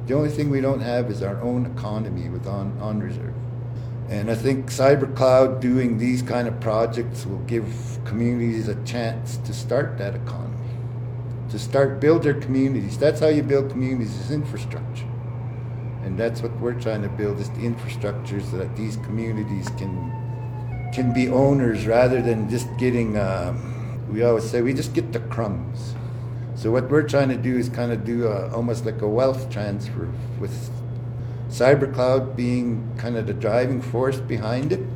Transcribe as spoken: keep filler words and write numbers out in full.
The only thing we don't have is our own economy with on, on reserve. And I think CyberCloud doing these kind of projects will give communities a chance to start that economy, to start build their communities. That's how you build communities, is infrastructure. And that's what we're trying to build, is the infrastructure so that these communities can can be owners rather than just getting, um, we always say, we just get the crumbs. So what we're trying to do is kind of do a, almost like a wealth transfer, with CyberCloud being kind of the driving force behind it.